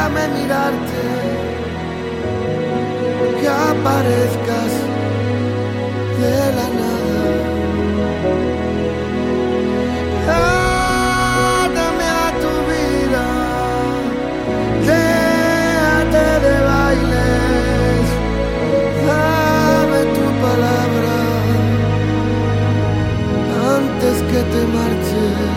déjame mirarte, que aparezcas de la nada. Dame a tu vida, déjate de bailes, dame tu palabra antes que te marches.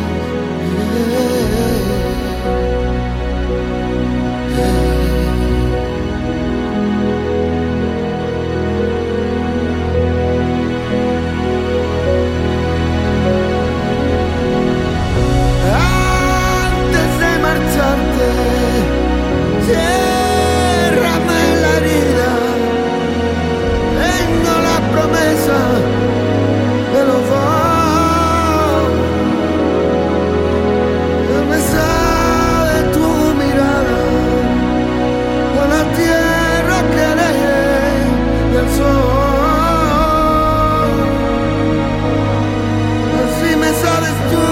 Ciérrame la herida, tengo la promesa de los dos. Promesa de tu mirada, con la tierra que eres y el sol. Así me sabes tú.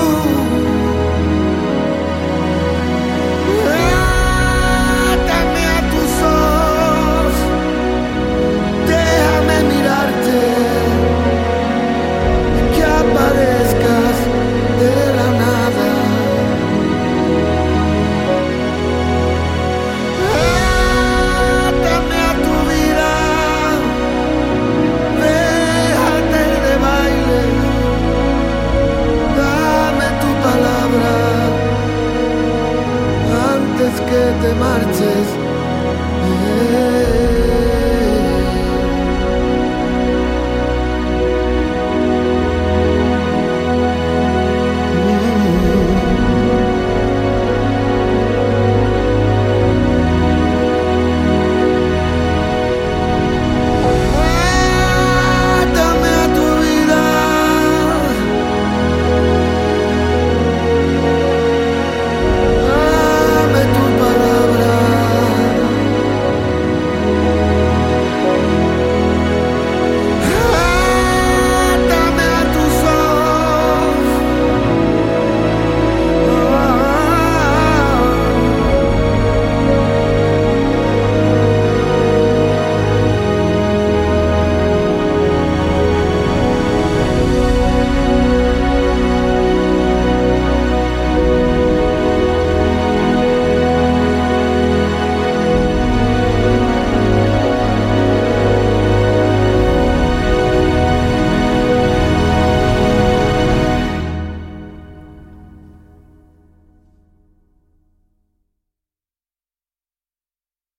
Que te marches.